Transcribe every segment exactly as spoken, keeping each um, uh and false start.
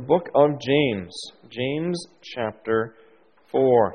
the book of James, James chapter four.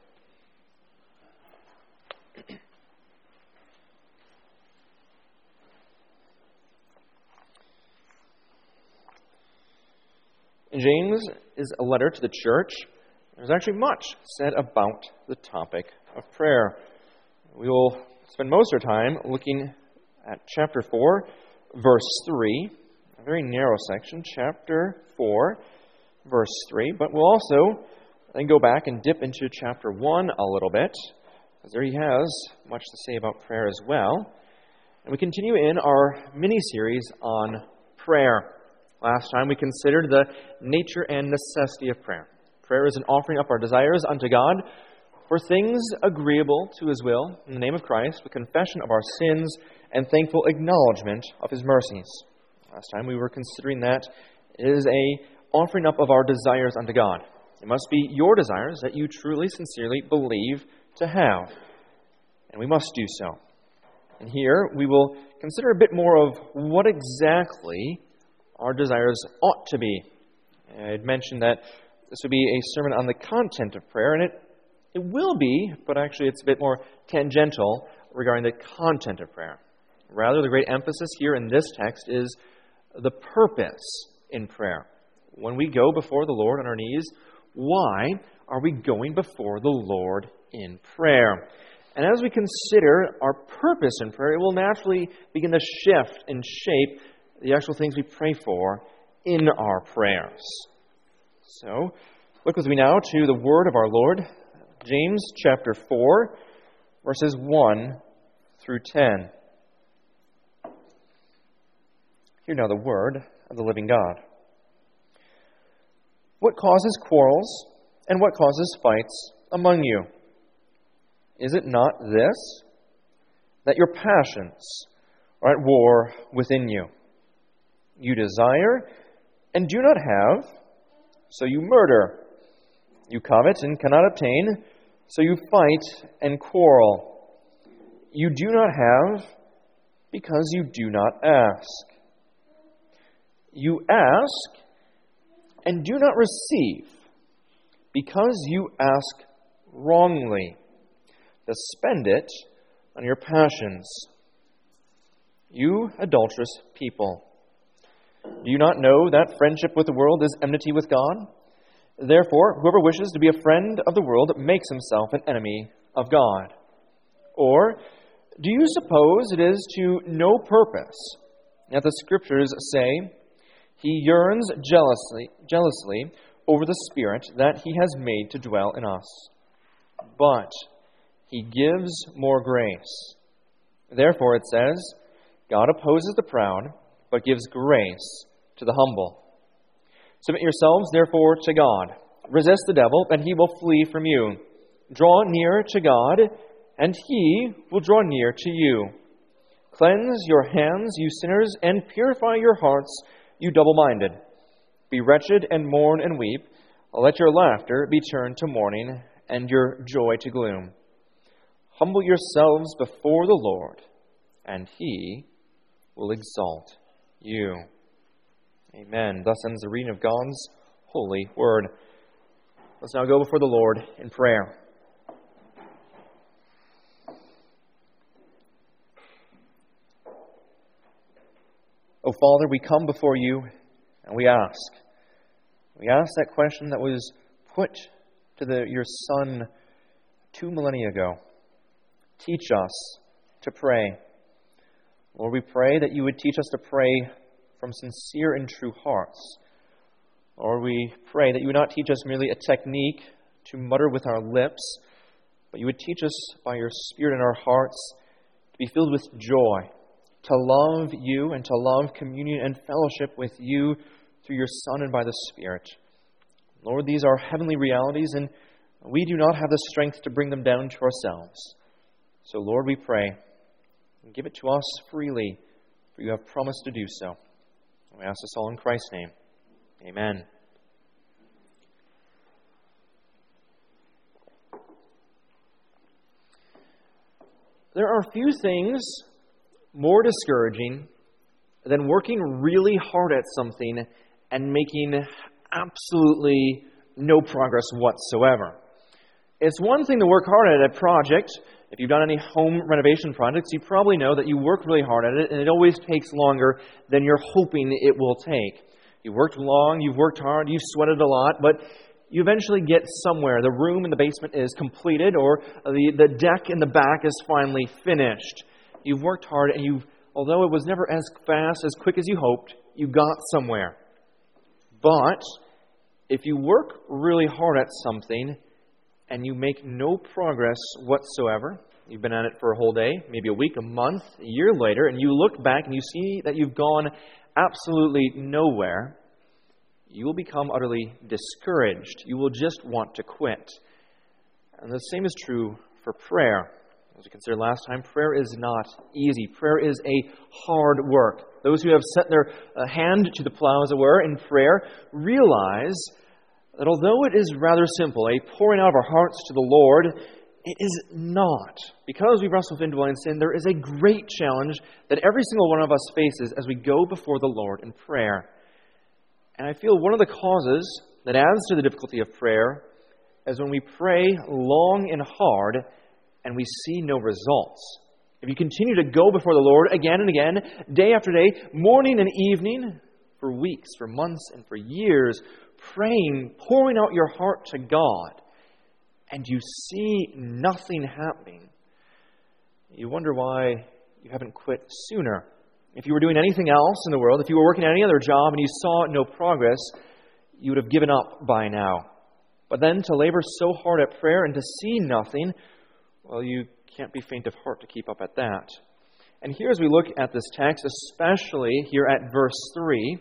James is a letter to the church. There's actually much said about the topic of prayer. We will spend most of our time looking at chapter four, verse three, a very narrow section, chapter four, verse three. But we'll also then go back and dip into chapter one a little bit, because there he has much to say about prayer as well. And we continue in our mini-series on prayer. Last time we considered the nature and necessity of prayer. Prayer is an offering up our desires unto God for things agreeable to His will in the name of Christ, with confession of our sins and thankful acknowledgement of His mercies. Last time we were considering that it is a offering up of our desires unto God. It must be your desires that you truly, sincerely believe to have. And we must do so. And here we will consider a bit more of what exactly our desires ought to be. I had mentioned that this would be a sermon on the content of prayer, and it, it will be, but actually it's a bit more tangential regarding the content of prayer. Rather, the great emphasis here in this text is the purpose in prayer. When we go before the Lord on our knees, why are we going before the Lord in prayer? And as we consider our purpose in prayer, it will naturally begin to shift and shape the actual things we pray for in our prayers. So, look with me now to the word of our Lord, James chapter four, verses one through ten. Hear now the word of the living God. What causes quarrels and what causes fights among you? Is it not this, that your passions are at war within you? You desire and do not have, so you murder. You covet and cannot obtain, so you fight and quarrel. You do not have because you do not ask. You ask and do not receive because you ask wrongly, to spend it on your passions. You adulterous people, do you not know that friendship with the world is enmity with God? Therefore, whoever wishes to be a friend of the world makes himself an enemy of God. Or, do you suppose it is to no purpose that the Scriptures say, He yearns jealously, jealously over the Spirit that He has made to dwell in us? But He gives more grace. Therefore, it says, God opposes the proud, but gives grace to the humble. Submit yourselves, therefore, to God. Resist the devil, and he will flee from you. Draw near to God, and He will draw near to you. Cleanse your hands, you sinners, and purify your hearts, you double-minded. Be wretched and mourn and weep. Let your laughter be turned to mourning, and your joy to gloom. Humble yourselves before the Lord, and He will exalt you. Amen. Thus ends the reading of God's holy word. Let's now go before the Lord in prayer. O Father, we come before you and we ask. We ask that question that was put to the, your Son two millennia ago. Teach us to pray. Lord, we pray that you would teach us to pray from sincere and true hearts. Lord, we pray that you would not teach us merely a technique to mutter with our lips, but you would teach us by your Spirit in our hearts to be filled with joy, to love you and to love communion and fellowship with you through your Son and by the Spirit. Lord, these are heavenly realities, and we do not have the strength to bring them down to ourselves. So, Lord, we pray, give it to us freely, for you have promised to do so. We ask this all in Christ's name. Amen. There are few things more discouraging than working really hard at something and making absolutely no progress whatsoever. It's one thing to work hard at a project. If you've done any home renovation projects, you probably know that you work really hard at it, and it always takes longer than you're hoping it will take. You've worked long, you've worked hard, you've sweated a lot, but you eventually get somewhere. The room in the basement is completed, or the, the deck in the back is finally finished. You've worked hard, and you've, although it was never as fast, as quick as you hoped, you got somewhere. But if you work really hard at something and you make no progress whatsoever, you've been at it for a whole day, maybe a week, a month, a year later, and you look back and you see that you've gone absolutely nowhere, you will become utterly discouraged. You will just want to quit. And the same is true for prayer. As we considered last time, prayer is not easy. Prayer is a hard work. Those who have set their uh, hand to the plow, as it were, in prayer, realize that although it is rather simple, a pouring out of our hearts to the Lord, it is not. Because we wrestle with indwelling sin, there is a great challenge that every single one of us faces as we go before the Lord in prayer. And I feel one of the causes that adds to the difficulty of prayer is when we pray long and hard and we see no results. If you continue to go before the Lord again and again, day after day, morning and evening, for weeks, for months, and for years, praying, pouring out your heart to God, and you see nothing happening, you wonder why you haven't quit sooner. If you were doing anything else in the world, if you were working at any other job and you saw no progress, you would have given up by now. But then to labor so hard at prayer and to see nothing, well, you can't be faint of heart to keep up at that. And here as we look at this text, especially here at verse three,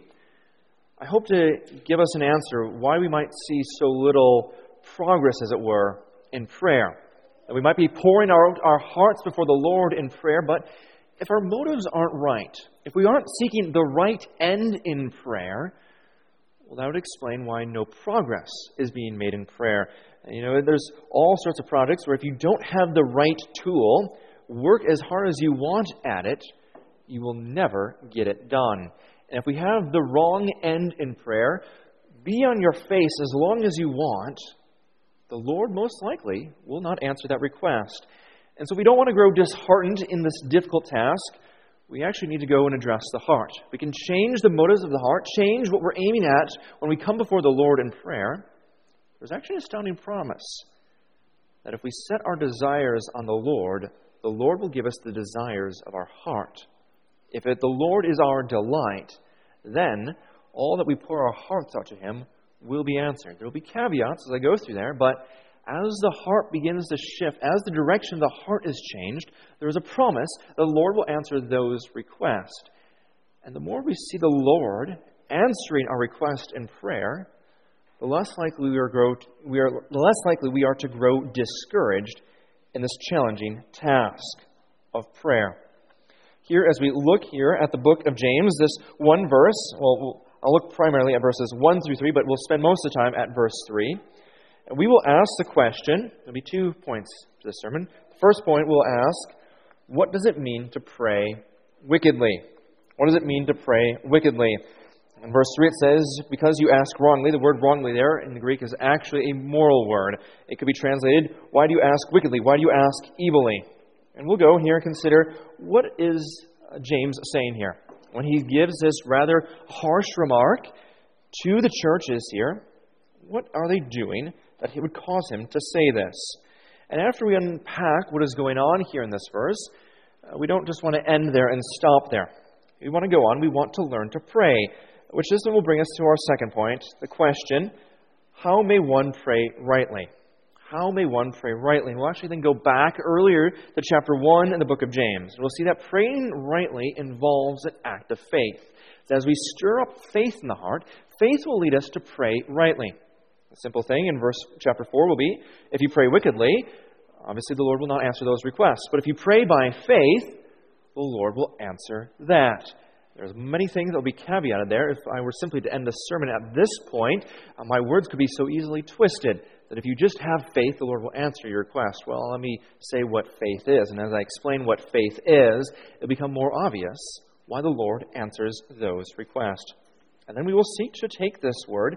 I hope to give us an answer why we might see so little progress, as it were, in prayer. That we might be pouring out our hearts before the Lord in prayer, but if our motives aren't right, if we aren't seeking the right end in prayer, well, that would explain why no progress is being made in prayer. And, you know, there's all sorts of projects where if you don't have the right tool, work as hard as you want at it, you will never get it done. And if we have the wrong end in prayer, be on your face as long as you want, the Lord most likely will not answer that request. And so we don't want to grow disheartened in this difficult task. We actually need to go and address the heart. We can change the motives of the heart, change what we're aiming at when we come before the Lord in prayer. There's actually an astounding promise that if we set our desires on the Lord, the Lord will give us the desires of our heart. If it, the Lord is our delight, then all that we pour our hearts out to Him will be answered. There will be caveats as I go through there, but as the heart begins to shift, as the direction of the heart is changed, there is a promise the Lord will answer those requests. And the more we see the Lord answering our request in prayer, the less likely we are, grow, we are, the less likely we are to grow discouraged in this challenging task of prayer. Here, as we look here at the book of James, this one verse, well, I'll look primarily at verses one through three, but we'll spend most of the time at verse three. And we will ask the question, there'll be two points to this sermon. The first point we'll ask, what does it mean to pray wickedly? What does it mean to pray wickedly? In verse three it says, because you ask wrongly. The word wrongly there in the Greek is actually a moral word. It could be translated, why do you ask wickedly? Why do you ask evilly? And we'll go here and consider, what is James saying here? When he gives this rather harsh remark to the churches here, what are they doing that he would cause him to say this? And after we unpack what is going on here in this verse, uh, we don't just want to end there and stop there. We want to go on. We want to learn to pray, which this one will bring us to our second point, the question, how may one pray rightly? How may one pray rightly? And we'll actually then go back earlier to chapter one in the book of James. And we'll see that praying rightly involves an act of faith. So as we stir up faith in the heart, faith will lead us to pray rightly. A simple thing in verse chapter four will be, if you pray wickedly, obviously the Lord will not answer those requests. But if you pray by faith, the Lord will answer that. There's many things that will be caveated there. If I were simply to end the sermon at this point, uh, my words could be so easily twisted that if you just have faith, the Lord will answer your request. Well, let me say what faith is. And as I explain what faith is, it'll become more obvious why the Lord answers those requests. And then we will seek to take this word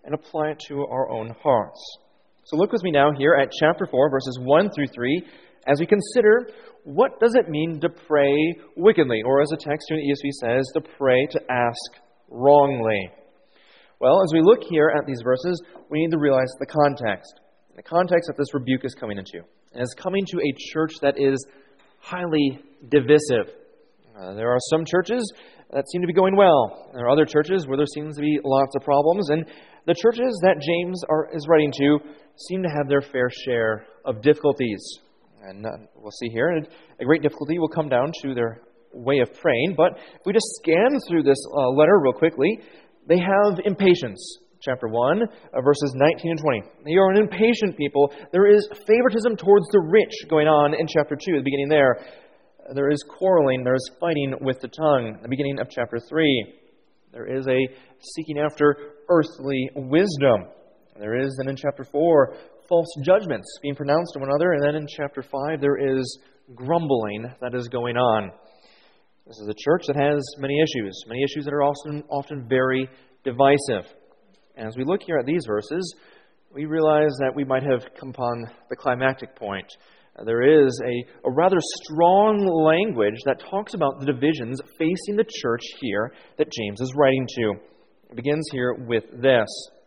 and apply it to our own hearts. So look with me now here at chapter four, verses one through three, as we consider what does it mean to pray wickedly, or as the text here in the E S V says, to pray to ask wrongly. Well, as we look here at these verses, we need to realize the context. The context that this rebuke is coming into. And it's coming to a church that is highly divisive. Uh, there are some churches that seem to be going well. There are other churches where there seems to be lots of problems. And the churches that James are, is writing to seem to have their fair share of difficulties. And uh, we'll see here, a great difficulty will come down to their way of praying. But if we just scan through this uh, letter real quickly, they have impatience. Chapter one, uh, verses nineteen and twenty. They are an impatient people. There is favoritism towards the rich going on in chapter two, the beginning there. There is quarreling, there is fighting with the tongue, the beginning of chapter three. There is a seeking after earthly wisdom. There is, then in chapter four, false judgments being pronounced on one another. And then in chapter five, there is grumbling that is going on. This is a church that has many issues, many issues that are often, often very divisive. And as we look here at these verses, we realize that we might have come upon the climactic point. There is a, a rather strong language that talks about the divisions facing the church here that James is writing to. It begins here with this.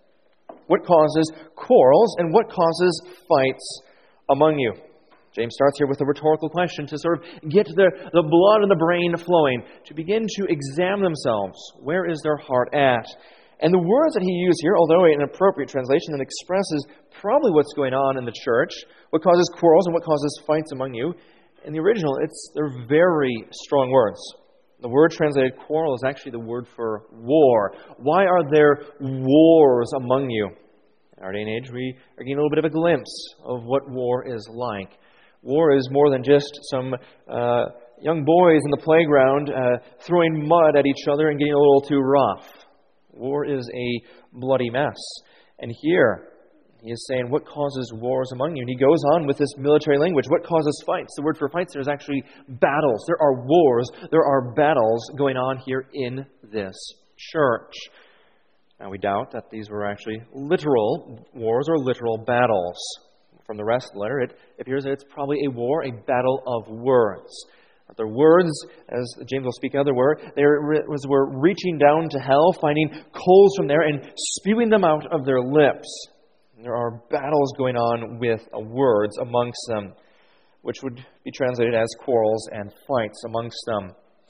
What causes quarrels and what causes fights among you? James starts here with a rhetorical question to sort of get the, the blood in the brain flowing, to begin to examine themselves. Where is their heart at? And the words that he used here, although an appropriate translation that expresses probably what's going on in the church, what causes quarrels and what causes fights among you, in the original, it's they're very strong words. The word translated quarrel is actually the word for war. Why are there wars among you? In our day and age, we are getting a little bit of a glimpse of what war is like. War is more than just some uh, young boys in the playground uh, throwing mud at each other and getting a little too rough. War is a bloody mess. And here, he is saying, what causes wars among you? And he goes on with this military language. What causes fights? The word for fights there is actually battles. There are wars. There are battles going on here in this church. Now, we doubt that these were actually literal wars or literal battles. From the rest of the letter, it appears that it's probably a war, a battle of words. Their words, as James will speak another word, they were reaching down to hell, finding coals from there, and spewing them out of their lips. There are battles going on with words amongst them, which would be translated as quarrels and fights amongst them.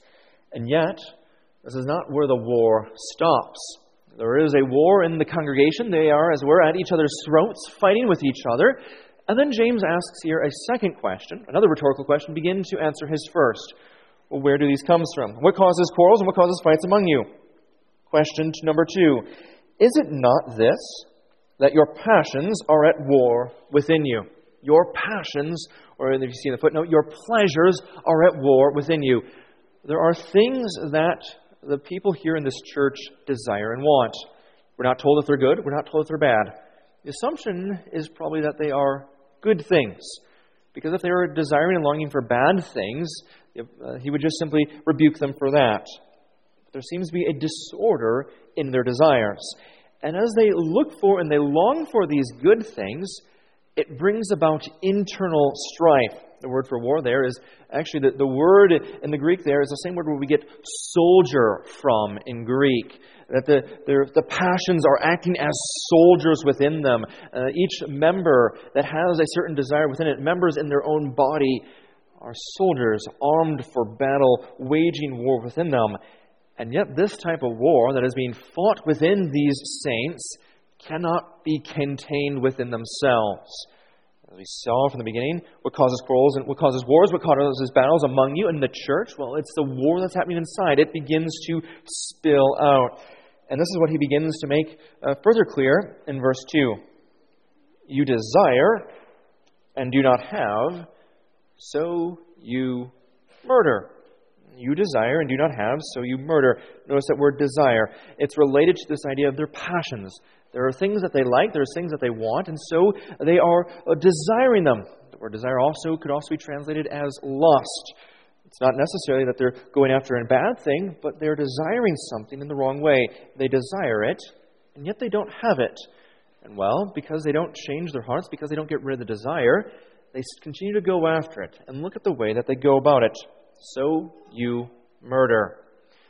And yet, this is not where the war stops. There is a war in the congregation. They are, as it were, at each other's throats, fighting with each other. And then James asks here a second question, another rhetorical question, begin to answer his first. Well, where do these come from? What causes quarrels and what causes fights among you? Question number two. Is it not this, that your passions are at war within you? Your passions, or if you see in the footnote, your pleasures are at war within you. There are things that the people here in this church desire and want. We're not told if they're good. We're not told if they're bad. The assumption is probably that they are good things. Because if they were desiring and longing for bad things, uh, he would just simply rebuke them for that. But there seems to be a disorder in their desires. And as they look for and they long for these good things, it brings about internal strife. The word for war there is actually the, the word in the Greek there is the same word where we get soldier from in Greek. That the, the, the passions are acting as soldiers within them. Uh, each member that has a certain desire within it, members in their own body, are soldiers armed for battle, waging war within them. And yet this type of war that is being fought within these saints cannot be contained within themselves. As we saw from the beginning, what causes quarrels and what causes wars, what causes battles among you in the church? Well, it's the war that's happening inside. It begins to spill out. And this is what he begins to make uh, further clear in verse two. You desire and do not have, so you murder. You desire and do not have, so you murder. Notice that word desire. It's related to this idea of their passions. There are things that they like, there are things that they want, and so they are uh, desiring them. The word desire also could also be translated as lust. It's not necessarily that they're going after a bad thing, but they're desiring something in the wrong way. They desire it, and yet they don't have it. And well, because they don't change their hearts, because they don't get rid of the desire, they continue to go after it. And look at the way that they go about it. So you murder.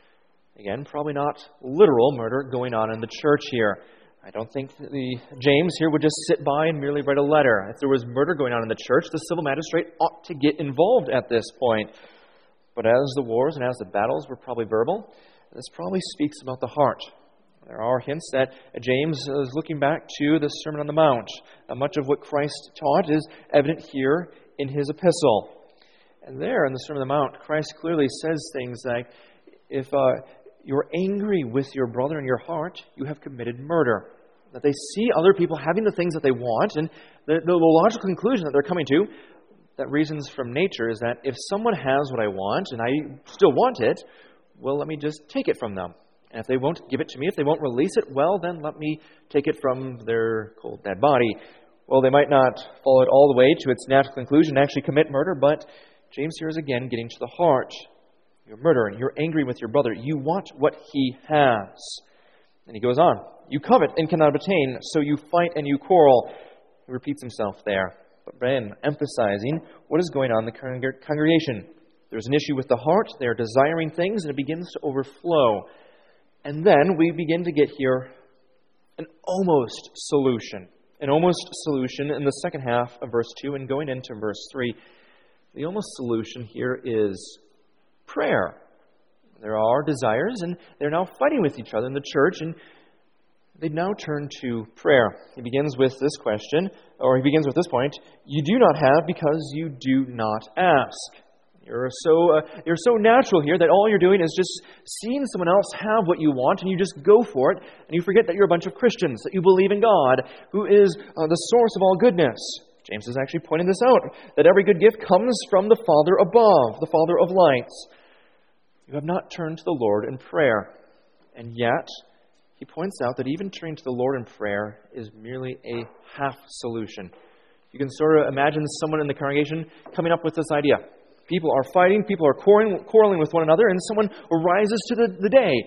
Again, probably not literal murder going on in the church here. I don't think the James here would just sit by and merely write a letter. If there was murder going on in the church, the civil magistrate ought to get involved at this point. But as the wars and as the battles were probably verbal, this probably speaks about the heart. There are hints that James is looking back to the Sermon on the Mount. Uh, much of what Christ taught is evident here in his epistle. And there in the Sermon on the Mount, Christ clearly says things like, if uh, you're angry with your brother in your heart, you have committed murder. That they see other people having the things that they want, and the, the logical conclusion that they're coming to, that reasons from nature, is that if someone has what I want and I still want it, well, let me just take it from them. And if they won't give it to me, if they won't release it, well, then let me take it from their cold, dead body. Well, they might not follow it all the way to its natural conclusion and actually commit murder, but James here is again getting to the heart. You're murdering. You're angry with your brother. You want what he has. And he goes on. You covet and cannot obtain, so you fight and you quarrel. He repeats himself there, but then emphasizing what is going on in the con- congregation. There's an issue with the heart. They are desiring things, and it begins to overflow. And then we begin to get here an almost solution. An almost solution in the second half of verse two and going into verse three. The almost solution here is prayer. There are desires, and they're now fighting with each other in the church, and they now turn to prayer. He begins with this question, or he begins with this point, you do not have because you do not ask. You're so uh, you're so natural here that all you're doing is just seeing someone else have what you want, and you just go for it, and you forget that you're a bunch of Christians, that you believe in God, who is uh, the source of all goodness. James is actually pointing this out, that every good gift comes from the Father above, the Father of lights. You have not turned to the Lord in prayer, and yet he points out that even turning to the Lord in prayer is merely a half solution. You can sort of imagine someone in the congregation coming up with this idea. People are fighting, people are quarreling, quarreling with one another, and someone arises to the, the day.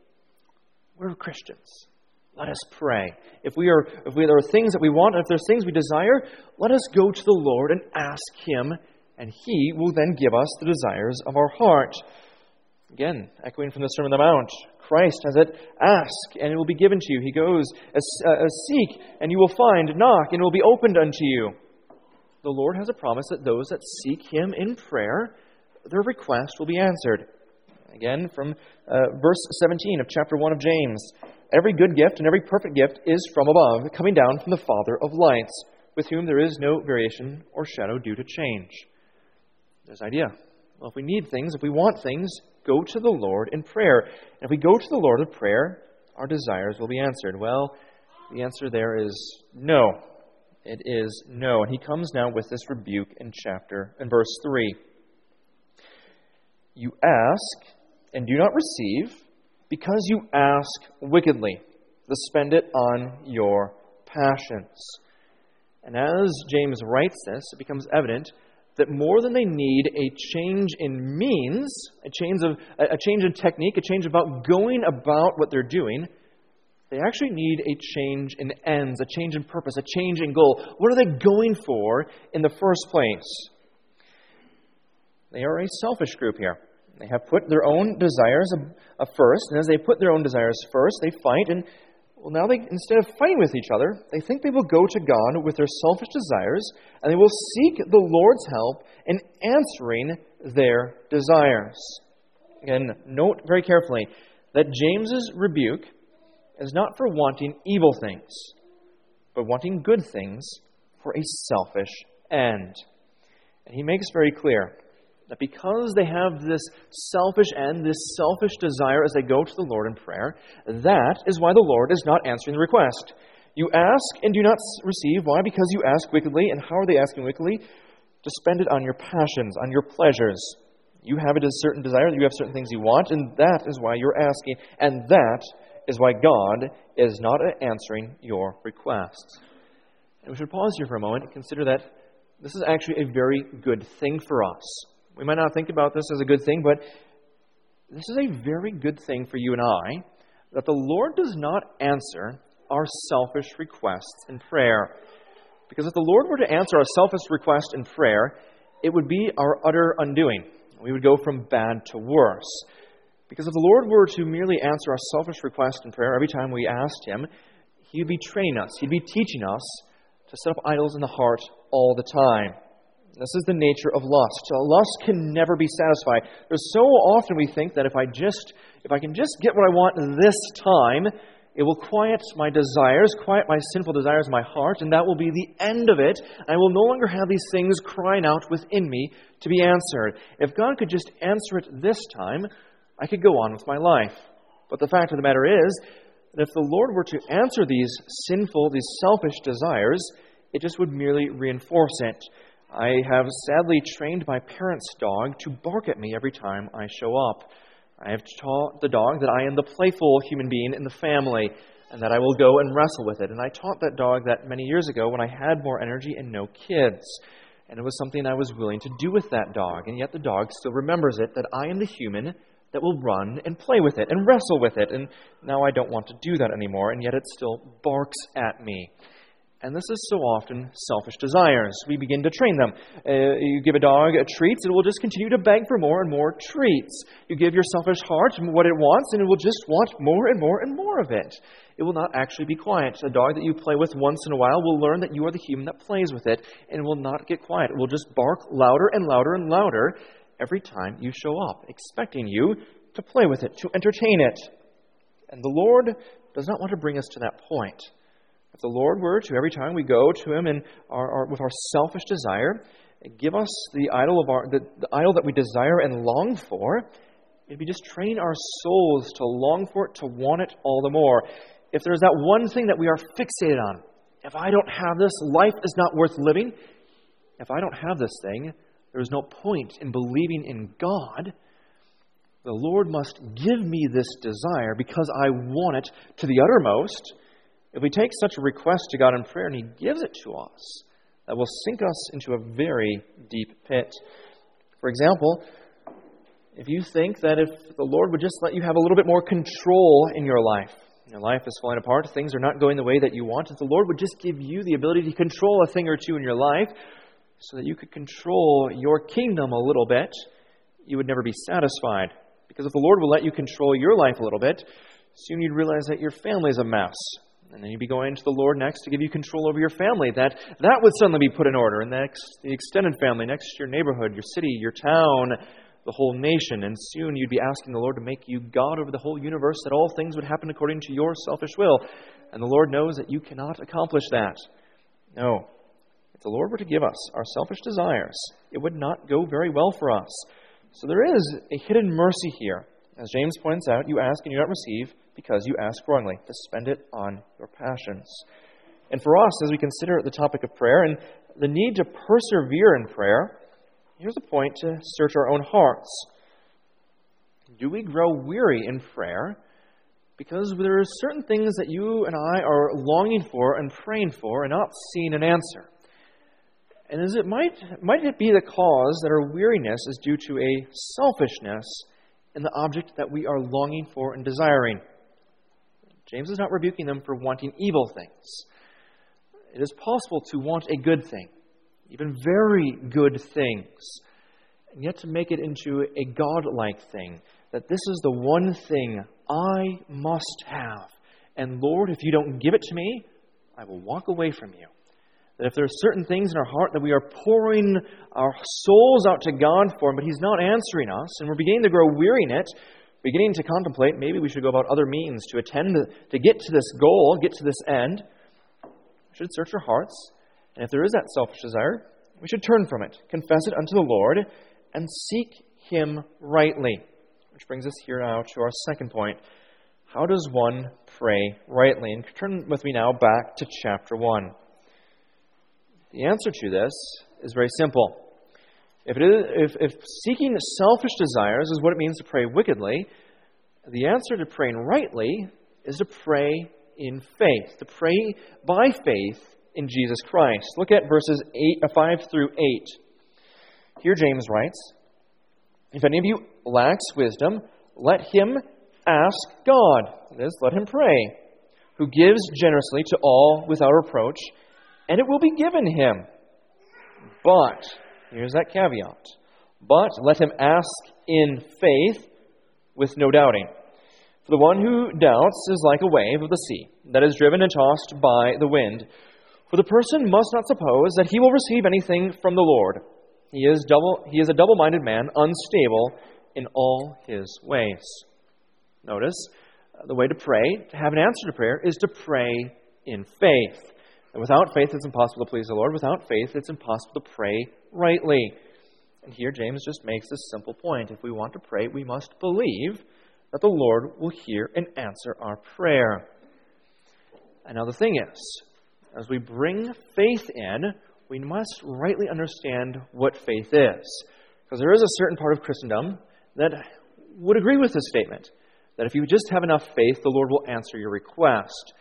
We're Christians. Let us pray. If we are, if we, there are things that we want, and if there's things we desire, let us go to the Lord and ask Him, and He will then give us the desires of our heart. Again, echoing from the Sermon on the Mount, Christ has it, ask, and it will be given to you. He goes, uh, seek, and you will find, knock, and it will be opened unto you. The Lord has a promise that those that seek Him in prayer, their request will be answered. Again, from uh, verse seventeen of chapter one of James, every good gift and every perfect gift is from above, coming down from the Father of lights, with whom there is no variation or shadow due to change. There's the idea. Well, if we need things, if we want things, go to the Lord in prayer. And if we go to the Lord in prayer, our desires will be answered. Well, the answer there is no. It is no. And he comes now with this rebuke in chapter, in verse three. You ask and do not receive, because you ask wickedly to spend it on your passions. And as James writes this, it becomes evident that more than they need a change in means, a change of a change in technique, a change about going about what they're doing, they actually need a change in ends, a change in purpose, a change in goal. What are they going for in the first place? They are a selfish group here. They have put their own desires first, and as they put their own desires first, they fight, and well, now they, instead of fighting with each other, they think they will go to God with their selfish desires, and they will seek the Lord's help in answering their desires. Again, note very carefully that James's rebuke is not for wanting evil things, but wanting good things for a selfish end. And he makes very clear that because they have this selfish end, this selfish desire as they go to the Lord in prayer, that is why the Lord is not answering the request. You ask and do not receive. Why? Because you ask wickedly. And how are they asking wickedly? To spend it on your passions, on your pleasures. You have a certain desire, you have certain things you want, and that is why you're asking. And that is why God is not answering your requests. And we should pause here for a moment and consider that this is actually a very good thing for us. We might not think about this as a good thing, but this is a very good thing for you and I, that the Lord does not answer our selfish requests in prayer. Because if the Lord were to answer our selfish request in prayer, it would be our utter undoing. We would go from bad to worse. Because if the Lord were to merely answer our selfish request in prayer every time we asked Him, He would be training us, He'd be teaching us to set up idols in the heart all the time. This is the nature of lust. Lust can never be satisfied. There's so often we think that if I just, if I can just get what I want this time, it will quiet my desires, quiet my sinful desires in my heart, and that will be the end of it. I will no longer have these things crying out within me to be answered. If God could just answer it this time, I could go on with my life. But the fact of the matter is that if the Lord were to answer these sinful, these selfish desires, it just would merely reinforce it. I have sadly trained my parents' dog to bark at me every time I show up. I have taught the dog that I am the playful human being in the family and that I will go and wrestle with it. And I taught that dog that many years ago when I had more energy and no kids. And it was something I was willing to do with that dog. And yet the dog still remembers it, that I am the human that will run and play with it and wrestle with it. And now I don't want to do that anymore, and yet it still barks at me. And this is so often selfish desires. We begin to train them. Uh, you give a dog a treat, it will just continue to beg for more and more treats. You give your selfish heart what it wants, and it will just want more and more and more of it. It will not actually be quiet. A dog that you play with once in a while will learn that you are the human that plays with it, and it will not get quiet. It will just bark louder and louder and louder every time you show up, expecting you to play with it, to entertain it. And the Lord does not want to bring us to that point. If the Lord were to, every time we go to Him in our, our, with our selfish desire, give us the idol of our the, the idol that we desire and long for, it'd be just train our souls to long for it, to want it all the more. If there's that one thing that we are fixated on, if I don't have this, life is not worth living. If I don't have this thing, there is no point in believing in God. The Lord must give me this desire because I want it to the uttermost. If we take such a request to God in prayer and He gives it to us, that will sink us into a very deep pit. For example, if you think that if the Lord would just let you have a little bit more control in your life, your life is falling apart, things are not going the way that you want, if the Lord would just give you the ability to control a thing or two in your life so that you could control your kingdom a little bit, you would never be satisfied. Because if the Lord will let you control your life a little bit, soon you'd realize that your family is a mess. And then you'd be going to the Lord next to give you control over your family. That that would suddenly be put in order. And next, the extended family, next to your neighborhood, your city, your town, the whole nation. And soon you'd be asking the Lord to make you God over the whole universe, that all things would happen according to your selfish will. And the Lord knows that you cannot accomplish that. No. If the Lord were to give us our selfish desires, it would not go very well for us. So there is a hidden mercy here. As James points out, you ask and you don't receive because you ask wrongly, to spend it on your passions. And for us, as we consider the topic of prayer and the need to persevere in prayer, here's a point to search our own hearts. Do we grow weary in prayer because there are certain things that you and I are longing for and praying for and not seeing an answer? And is it might might it be the cause that our weariness is due to a selfishness in the object that we are longing for and desiring? James is not rebuking them for wanting evil things. It is possible to want a good thing, even very good things, and yet to make it into a God-like thing, that this is the one thing I must have. And Lord, if you don't give it to me, I will walk away from you. That if there are certain things in our heart that we are pouring our souls out to God for, but He's not answering us, and we're beginning to grow weary in it, beginning to contemplate, maybe we should go about other means to attend, to get to this goal, get to this end, we should search our hearts. And if there is that selfish desire, we should turn from it, confess it unto the Lord, and seek Him rightly. Which brings us here now to our second point. How does one pray rightly? And turn with me now back to chapter one. The answer to this is very simple. If, it is, if, if seeking selfish desires is what it means to pray wickedly, the answer to praying rightly is to pray in faith, to pray by faith in Jesus Christ. Look at verses eight, five through eight. Here James writes, "If any of you lacks wisdom, let him ask God," that is, let him pray, "who who gives generously to all without reproach, and it will be given him. But, here's that caveat, but let him ask in faith with no doubting. For the one who doubts is like a wave of the sea that is driven and tossed by the wind. For the person must not suppose that he will receive anything from the Lord. He is double, he is a double-minded man, unstable in all his ways. Notice, the way to pray, to have an answer to prayer, is to pray in faith. And without faith, it's impossible to please the Lord. Without faith, it's impossible to pray rightly. And here, James just makes this simple point. If we want to pray, we must believe that the Lord will hear and answer our prayer. And now the thing is, as we bring faith in, we must rightly understand what faith is. Because there is a certain part of Christendom that would agree with this statement, that if you just have enough faith, the Lord will answer your request.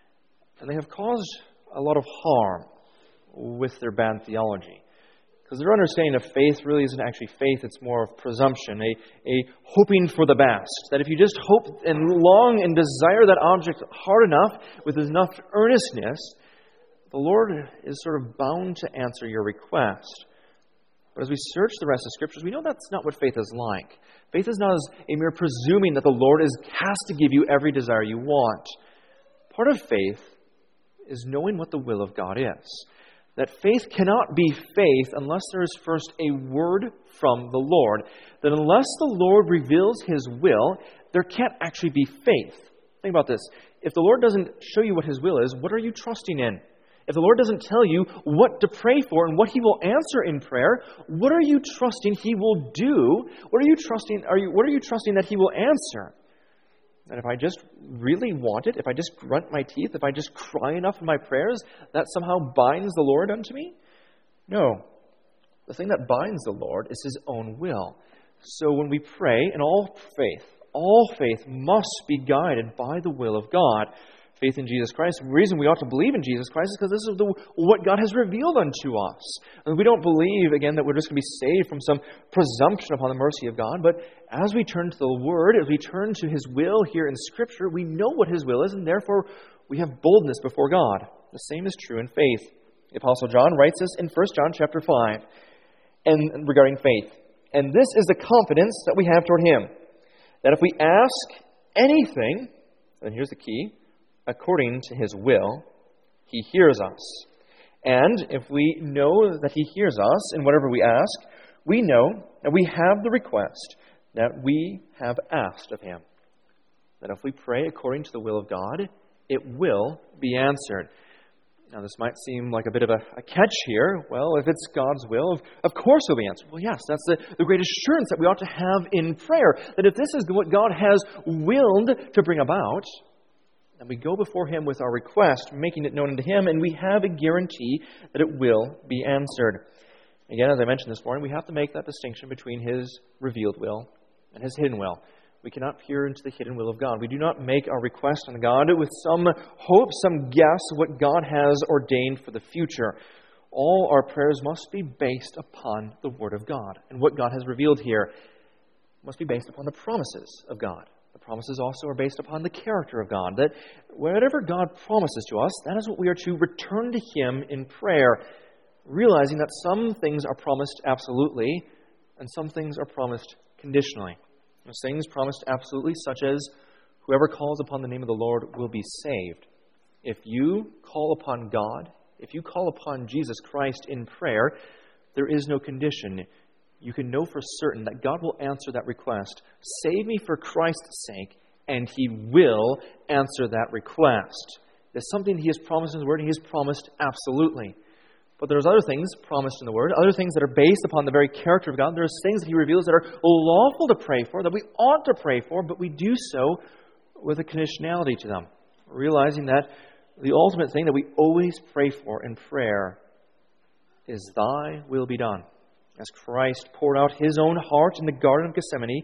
And they have caused a lot of harm with their bad theology. Because their understanding of faith really isn't actually faith, it's more of presumption, a, a hoping for the best. That if you just hope and long and desire that object hard enough, with enough earnestness, the Lord is sort of bound to answer your request. But as we search the rest of the Scriptures, we know that's not what faith is like. Faith is not as a mere presuming that the Lord is, has to give you every desire you want. Part of faith is knowing what the will of God is. That faith cannot be faith unless there is first a word from the Lord. That unless the Lord reveals His will, there can't actually be faith. Think about this. If the Lord doesn't show you what His will is, what are you trusting in? If the Lord doesn't tell you what to pray for and what He will answer in prayer, what are you trusting He will do? What are you trusting? Are you? What are you trusting that He will answer? That if I just really want it, if I just grunt my teeth, if I just cry enough in my prayers, that somehow binds the Lord unto me? No. The thing that binds the Lord is His own will. So when we pray, in all faith, all faith must be guided by the will of God. Faith in Jesus Christ. The reason we ought to believe in Jesus Christ is because this is the, what God has revealed unto us. And we don't believe, again, that we're just going to be saved from some presumption upon the mercy of God. But as we turn to the Word, as we turn to His will here in Scripture, we know what His will is, and therefore we have boldness before God. The same is true in faith. The Apostle John writes this in First John chapter five and regarding faith. And this is the confidence that we have toward Him, that if we ask anything, and here's the key, according to His will, He hears us. And if we know that He hears us in whatever we ask, we know that we have the request that we have asked of Him. That if we pray according to the will of God, it will be answered. Now, this might seem like a bit of a, a catch here. Well, if it's God's will, of, of course it will be answered. Well, yes, that's the, the great assurance that we ought to have in prayer. That if this is what God has willed to bring about, and we go before Him with our request, making it known unto Him, and we have a guarantee that it will be answered. Again, as I mentioned this morning, we have to make that distinction between His revealed will and His hidden will. We cannot peer into the hidden will of God. We do not make our request on God with some hope, some guess of what God has ordained for the future. All our prayers must be based upon the Word of God. And what God has revealed here must be based upon the promises of God. The promises also are based upon the character of God. That whatever God promises to us, that is what we are to return to Him in prayer, realizing that some things are promised absolutely and some things are promised conditionally. Those things promised absolutely, such as whoever calls upon the name of the Lord will be saved. If you call upon God, if you call upon Jesus Christ in prayer, there is no condition. You can know for certain that God will answer that request. Save me for Christ's sake, and He will answer that request. There's something He has promised in His Word, and He has promised absolutely. But there's other things promised in the Word, other things that are based upon the very character of God. There's things that He reveals that are lawful to pray for, that we ought to pray for, but we do so with a conditionality to them. Realizing that the ultimate thing that we always pray for in prayer is Thy will be done. As Christ poured out His own heart in the Garden of Gethsemane,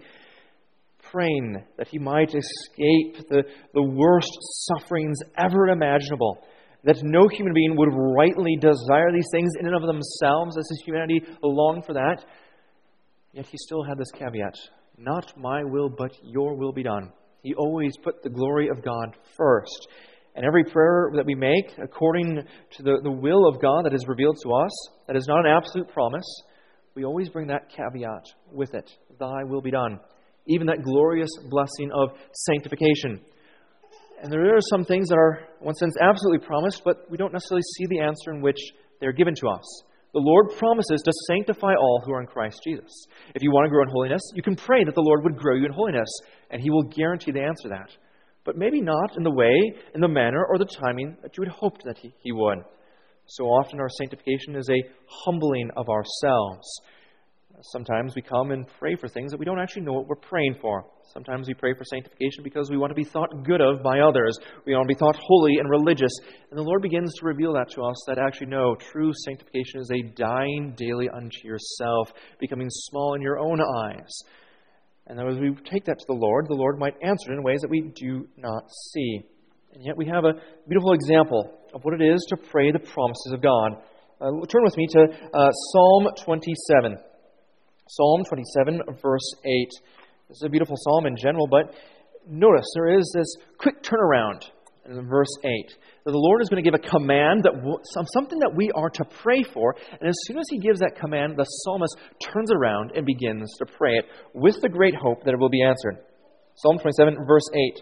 praying that He might escape the, the worst sufferings ever imaginable, that no human being would rightly desire these things in and of themselves, as His humanity longed for that. Yet He still had this caveat, not my will, but your will be done. He always put the glory of God first. And every prayer that we make, according to the, the will of God that is revealed to us, that is not an absolute promise, we always bring that caveat with it. Thy will be done. Even that glorious blessing of sanctification. And there are some things that are, in one sense, absolutely promised, but we don't necessarily see the answer in which they're given to us. The Lord promises to sanctify all who are in Christ Jesus. If you want to grow in holiness, you can pray that the Lord would grow you in holiness, and He will guarantee to answer that. But maybe not in the way, in the manner, or the timing that you had hoped that He, he would. So often our sanctification is a humbling of ourselves. Sometimes we come and pray for things that we don't actually know what we're praying for. Sometimes we pray for sanctification because we want to be thought good of by others. We want to be thought holy and religious. And the Lord begins to reveal that to us, that actually, no, true sanctification is a dying daily unto yourself, becoming small in your own eyes. And as we take that to the Lord, the Lord might answer it in ways that we do not see. And yet we have a beautiful example of what it is to pray the promises of God. Uh, turn with me to uh, Psalm twenty-seven. Psalm twenty-seven, verse eight. This is a beautiful psalm in general, but notice there is this quick turnaround in verse eight. That the Lord is going to give a command, that w- something that we are to pray for, and as soon as He gives that command, the psalmist turns around and begins to pray it with the great hope that it will be answered. Psalm twenty-seven, verse eight.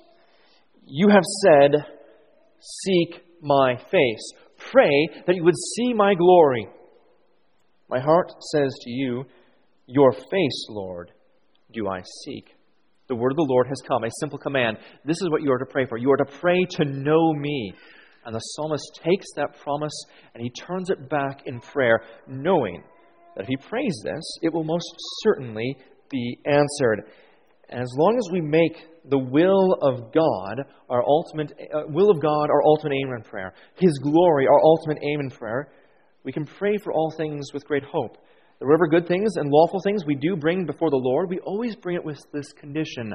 You have said, seek my face. Pray that you would see my glory. My heart says to you, your face, Lord, do I seek. The word of the Lord has come, a simple command. This is what you are to pray for. You are to pray to know me. And the psalmist takes that promise and he turns it back in prayer, knowing that if he prays this, it will most certainly be answered. And as long as we make the will of God our ultimate uh, will of God our ultimate aim in prayer, His glory our ultimate aim in prayer, we can pray for all things with great hope. The whatever good things and lawful things we do bring before the Lord, we always bring it with this condition: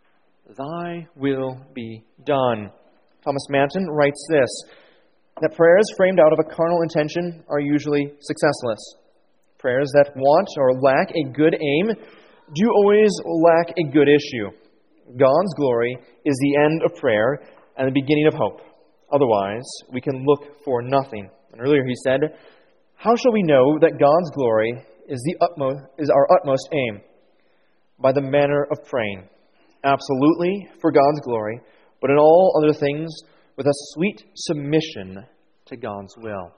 Thy will be done. Thomas Manton writes this, that prayers framed out of a carnal intention are usually successless. Prayers that want or lack a good aim do always lack a good issue. God's glory is the end of prayer and the beginning of hope. Otherwise, we can look for nothing. And earlier he said, how shall we know that God's glory is the utmost is our utmost aim? By the manner of praying. Absolutely for God's glory, but in all other things with a sweet submission to God's will.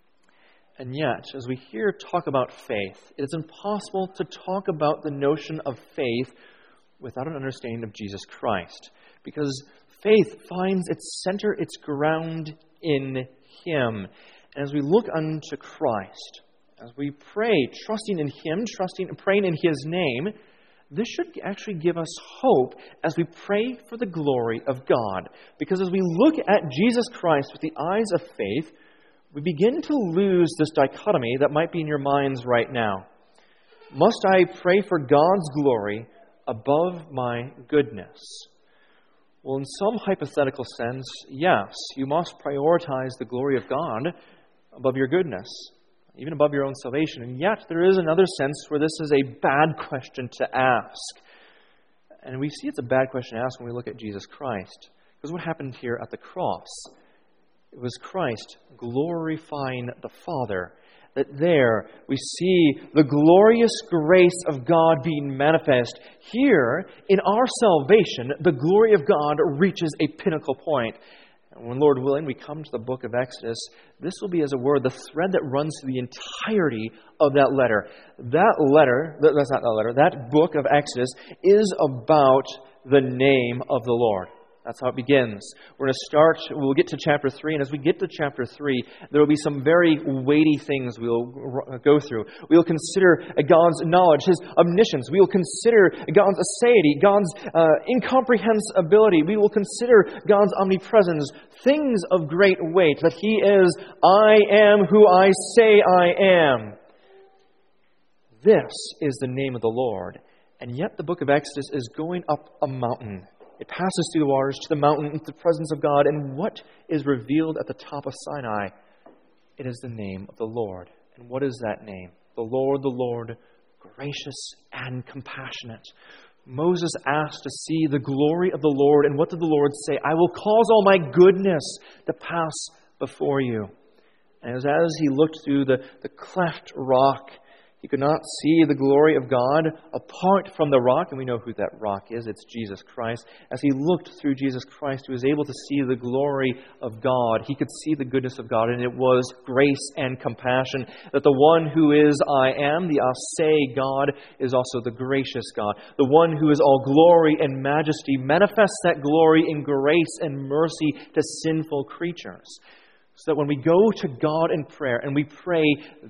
And yet, as we hear talk about faith, it is impossible to talk about the notion of faith without an understanding of Jesus Christ. Because faith finds its center, its ground in Him. And as we look unto Christ, as we pray, trusting in Him, trusting and praying in His name, this should actually give us hope as we pray for the glory of God. Because as we look at Jesus Christ with the eyes of faith, we begin to lose this dichotomy that might be in your minds right now. Must I pray for God's glory above my goodness? Well, in some hypothetical sense, yes, you must prioritize the glory of God above your goodness, even above your own salvation. And yet, there is another sense where this is a bad question to ask. And we see it's a bad question to ask when we look at Jesus Christ. Because what happened here at the cross? It was Christ glorifying the Father. That there we see the glorious grace of God being manifest. Here, in our salvation, the glory of God reaches a pinnacle point. And when, Lord willing, we come to the book of Exodus, this will be, as it were, the thread that runs through the entirety of that letter. That letter, that's not that letter, that book of Exodus is about the name of the Lord. That's how it begins. We're going to start, we'll get to chapter three, and as we get to chapter three, there will be some very weighty things we'll go through. We'll consider God's knowledge, His omniscience. We will consider God's aseity, God's uh, incomprehensibility. We will consider God's omnipresence, things of great weight, that He is, I am who I say I am. This is the name of the Lord. And yet the book of Exodus is going up a mountain. It passes through the waters to the mountain into the presence of God. And what is revealed at the top of Sinai? It is the name of the Lord. And what is that name? The Lord, the Lord, gracious and compassionate, Moses asked to see the glory of the Lord, and what did the Lord say? I will cause all my goodness to pass before you. And as, as he looked through the, the cleft rock, he could not see the glory of God apart from the rock, and we know who that rock is. It's Jesus Christ. As he looked through Jesus Christ, he was able to see the glory of God. He could see the goodness of God, and it was grace and compassion. That the one who is I am, the Aseh God, is also the gracious God. The one who is all glory and majesty manifests that glory in grace and mercy to sinful creatures. So that when we go to God in prayer and we pray,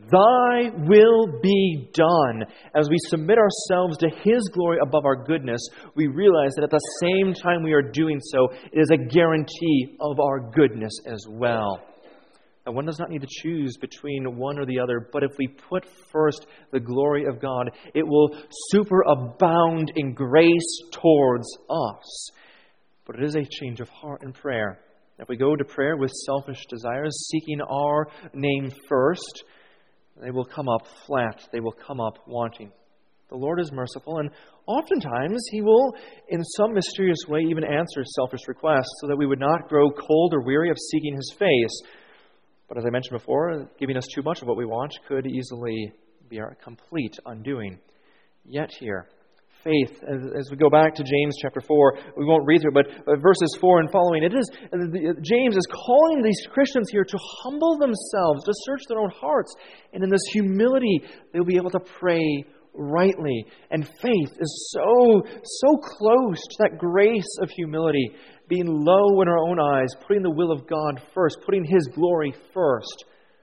Thy will be done, as we submit ourselves to His glory above our goodness, we realize that at the same time we are doing so, it is a guarantee of our goodness as well. Now, one does not need to choose between one or the other, but if we put first the glory of God, it will superabound in grace towards us. But it is a change of heart in prayer. If we go to prayer with selfish desires, seeking our name first, they will come up flat. They will come up wanting. The Lord is merciful, and oftentimes He will, in some mysterious way, even answer selfish requests so that we would not grow cold or weary of seeking His face. But as I mentioned before, giving us too much of what we want could easily be our complete undoing. Yet here, faith, as, as we go back to James chapter four, we won't read through it, but verses four and following, it is James is calling these Christians here to humble themselves, to search their own hearts, and in this humility, they'll be able to pray rightly. And faith is so, so close to that grace of humility, being low in our own eyes, putting the will of God first, putting His glory first.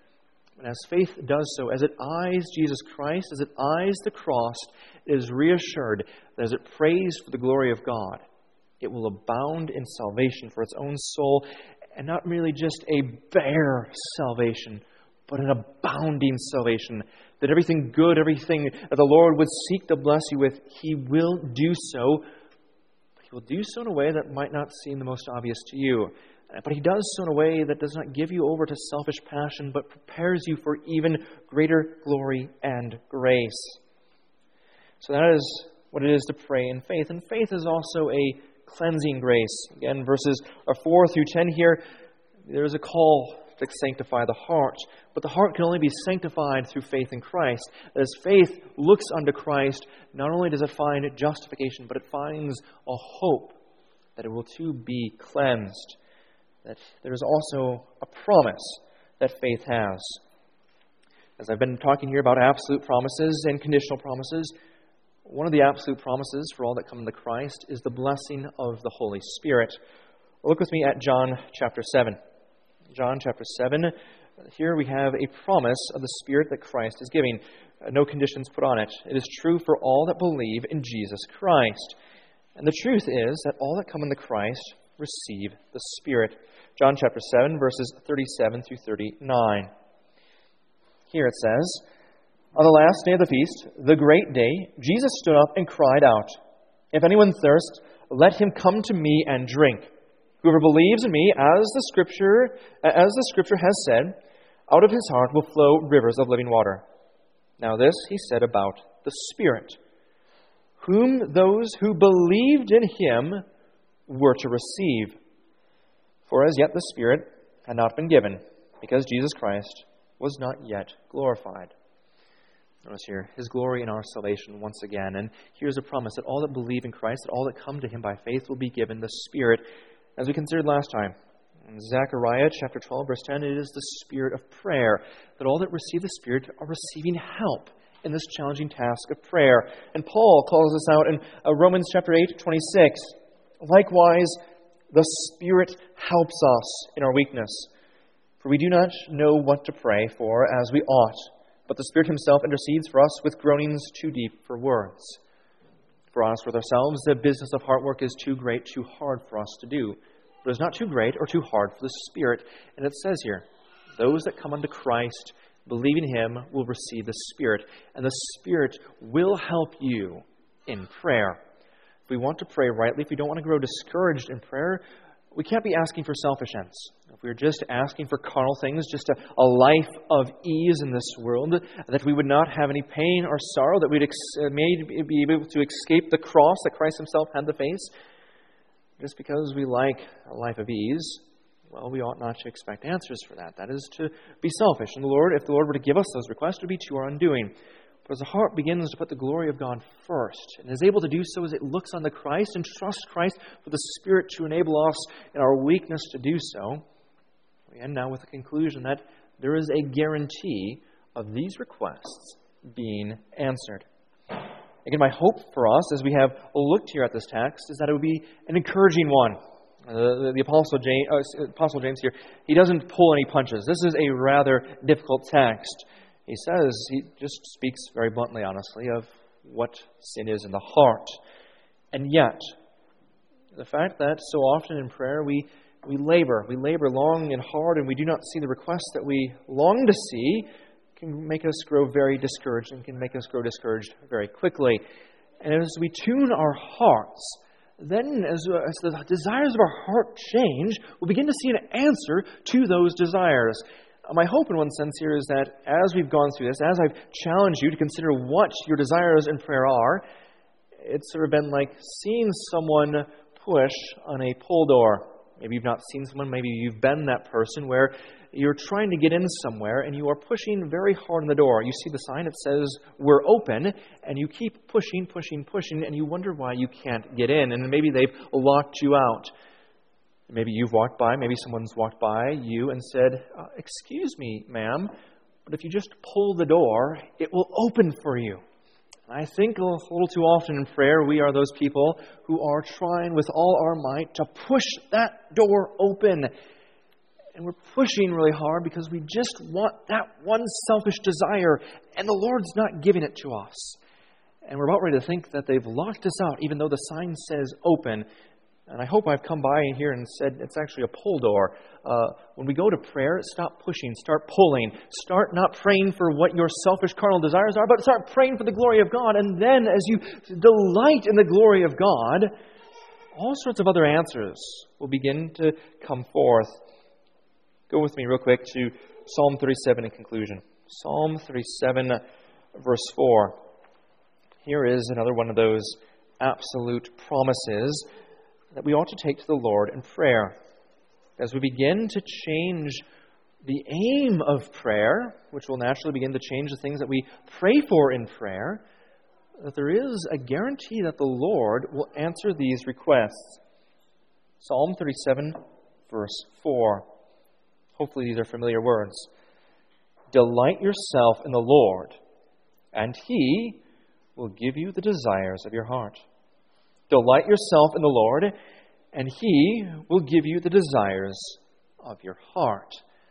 And as faith does so, as it eyes Jesus Christ, as it eyes the cross, it is reassured that as it prays for the glory of God, it will abound in salvation for its own soul, and not merely just a bare salvation, but an abounding salvation. That everything good, everything that the Lord would seek to bless you with, He will do so. But He will do so in a way that might not seem the most obvious to you. But He does so in a way that does not give you over to selfish passion, but prepares you for even greater glory and grace. So that is what it is to pray in faith. And faith is also a cleansing grace. Again, verses four through ten here, there is a call to sanctify the heart. But the heart can only be sanctified through faith in Christ. As faith looks unto Christ, not only does it find justification, but it finds a hope that it will too be cleansed. That there is also a promise that faith has. As I've been talking here about absolute promises and conditional promises, one of the absolute promises for all that come into Christ is the blessing of the Holy Spirit. Look with me at John chapter seven. John chapter seven, here we have a promise of the Spirit that Christ is giving. No conditions put on it. It is true for all that believe in Jesus Christ. And the truth is that all that come into Christ receive the Spirit. John chapter seven, verses thirty-seven through thirty-nine. Here it says, On the last day of the feast, the great day, Jesus stood up and cried out, If anyone thirsts, let him come to me and drink. Whoever believes in me, as the Scripture, as the Scripture has said, out of his heart will flow rivers of living water. Now this he said about the Spirit, whom those who believed in Him were to receive. For as yet the Spirit had not been given, because Jesus Christ was not yet glorified. Notice here, His glory in our salvation once again. And here's a promise that all that believe in Christ, that all that come to Him by faith will be given the Spirit. As we considered last time, in Zechariah chapter twelve, verse ten, it is the Spirit of prayer, that all that receive the Spirit are receiving help in this challenging task of prayer. And Paul calls this out in Romans chapter eight, twenty-six. Likewise, the Spirit helps us in our weakness. For we do not know what to pray for as we ought, but the Spirit Himself intercedes for us with groanings too deep for words. For us with ourselves, the business of heart work is too great, too hard for us to do. But it is not too great or too hard for the Spirit. And it says here, those that come unto Christ, believe in Him, will receive the Spirit. And the Spirit will help you in prayer. If we want to pray rightly, if we don't want to grow discouraged in prayer, we can't be asking for selfish ends. If we're just asking for carnal things, just a, a life of ease in this world, that we would not have any pain or sorrow, that we'd ex- may be able to escape the cross that Christ himself had to face, just because we like a life of ease, well, we ought not to expect answers for that. That is to be selfish. And the Lord, if the Lord were to give us those requests, it would be to our undoing. But as the heart begins to put the glory of God first, and is able to do so as it looks unto Christ and trusts Christ for the Spirit to enable us in our weakness to do so, we end now with the conclusion that there is a guarantee of these requests being answered. Again, my hope for us as we have looked here at this text is that it would be an encouraging one. Uh, the, the Apostle James, uh, Apostle James here, he doesn't pull any punches. This is a rather difficult text. He says, he just speaks very bluntly, honestly, of what sin is in the heart. And yet, the fact that so often in prayer we, we labor, we labor long and hard, and we do not see the requests that we long to see, can make us grow very discouraged and can make us grow discouraged very quickly. And as we tune our hearts, then as, as the desires of our heart change, we'll begin to see an answer to those desires. My hope in one sense here is that as we've gone through this, as I've challenged you to consider what your desires in prayer are, it's sort of been like seeing someone push on a pull door. Maybe you've not seen someone, maybe you've been that person where you're trying to get in somewhere and you are pushing very hard on the door. You see the sign, it says, "We're open," and you keep pushing, pushing, pushing, and you wonder why you can't get in. And maybe they've locked you out. Maybe you've walked by, maybe someone's walked by you and said, uh, "Excuse me, ma'am, but if you just pull the door, it will open for you." And I think a little too often in prayer, we are those people who are trying with all our might to push that door open. And we're pushing really hard because we just want that one selfish desire, and the Lord's not giving it to us. And we're about ready to think that they've locked us out, even though the sign says open. And I hope I've come by here and said it's actually a pull door. Uh, when we go to prayer, stop pushing, start pulling. Start not praying for what your selfish carnal desires are, but start praying for the glory of God. And then as you delight in the glory of God, all sorts of other answers will begin to come forth. Go with me real quick to Psalm thirty-seven in conclusion. Psalm thirty-seven, verse four. Here is another one of those absolute promises that we ought to take to the Lord in prayer. As we begin to change the aim of prayer, which will naturally begin to change the things that we pray for in prayer, that there is a guarantee that the Lord will answer these requests. Psalm thirty-seven, verse four. Hopefully these are familiar words. "Delight yourself in the Lord, and He will give you the desires of your heart." Delight yourself in the Lord, and He will give you the desires of your heart.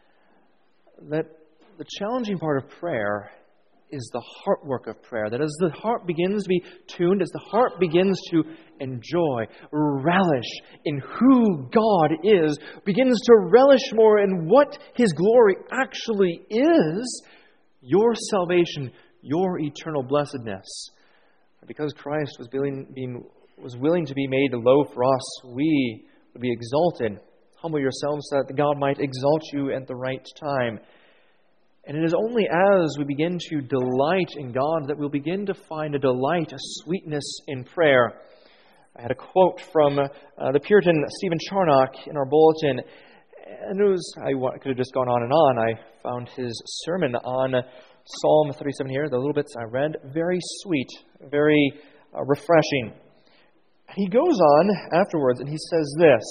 That the challenging part of prayer is the heart work of prayer. That as the heart begins to be tuned, as the heart begins to enjoy, relish in who God is, begins to relish more in what His glory actually is, your salvation, your eternal blessedness. Because Christ was being, being was willing to be made low for us, we would be exalted. Humble yourselves so that God might exalt you at the right time. And it is only as we begin to delight in God that we'll begin to find a delight, a sweetness in prayer. I had a quote from uh, the Puritan Stephen Charnock in our bulletin. And it was, I could have just gone on and on. I found his sermon on Psalm thirty-seven here, the little bits I read, very sweet, very uh, refreshing. He goes on afterwards and he says this: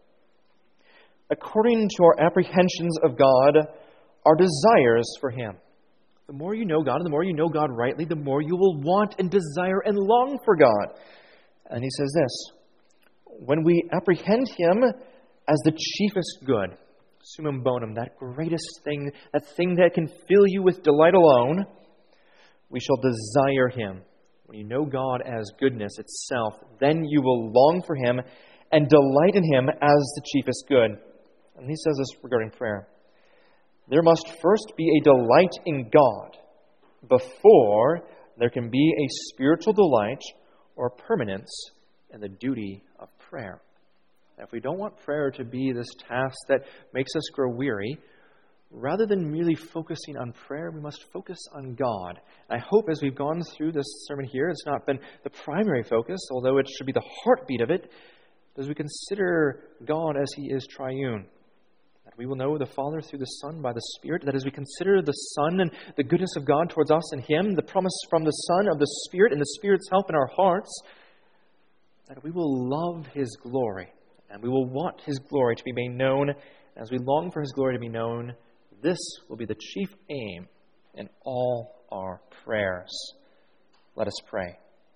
"According to our apprehensions of God, our desires for Him." The more you know God, and the more you know God rightly, the more you will want and desire and long for God. And he says this: "When we apprehend Him as the chiefest good," summum bonum, that greatest thing, that thing that can fill you with delight alone, "we shall desire Him." When you know God as goodness itself, then you will long for Him and delight in Him as the chiefest good. And he says this regarding prayer: "There must first be a delight in God before there can be a spiritual delight or permanence in the duty of prayer." If we don't want prayer to be this task that makes us grow weary, rather than merely focusing on prayer, we must focus on God. And I hope as we've gone through this sermon here, it's not been the primary focus, although it should be the heartbeat of it, as we consider God as He is triune. That we will know the Father through the Son by the Spirit, that as we consider the Son and the goodness of God towards us and Him, the promise from the Son of the Spirit and the Spirit's help in our hearts, that we will love His glory, and we will want His glory to be made known. As we long for His glory to be known, this will be the chief aim in all our prayers. Let us pray.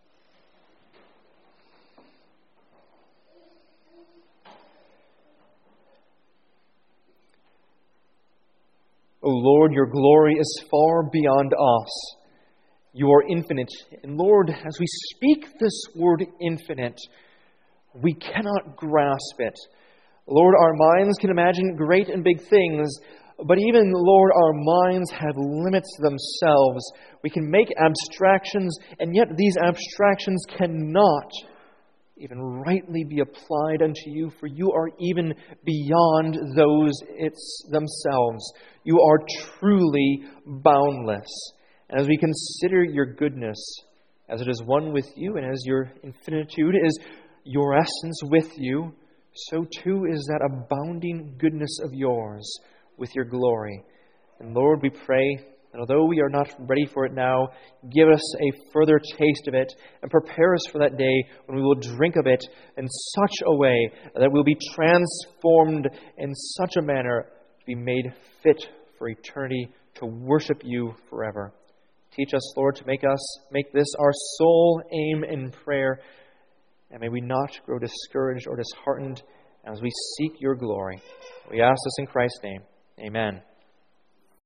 O Lord, your glory is far beyond us. You are infinite. And Lord, as we speak this word infinite, we cannot grasp it. Lord, our minds can imagine great and big things, but even, Lord, our minds have limits themselves. We can make abstractions, and yet these abstractions cannot even rightly be applied unto you, for you are even beyond those it's themselves. You are truly boundless. And as we consider your goodness, as it is one with you, and as your infinitude is your essence with you, so too is that abounding goodness of yours with your glory. And Lord, we pray that although we are not ready for it now, give us a further taste of it and prepare us for that day when we will drink of it in such a way that we'll be transformed in such a manner to be made fit for eternity to worship you forever. Teach us, Lord, to make us make this our sole aim in prayer, and may we not grow discouraged or disheartened as we seek your glory. We ask this in Christ's name. Amen.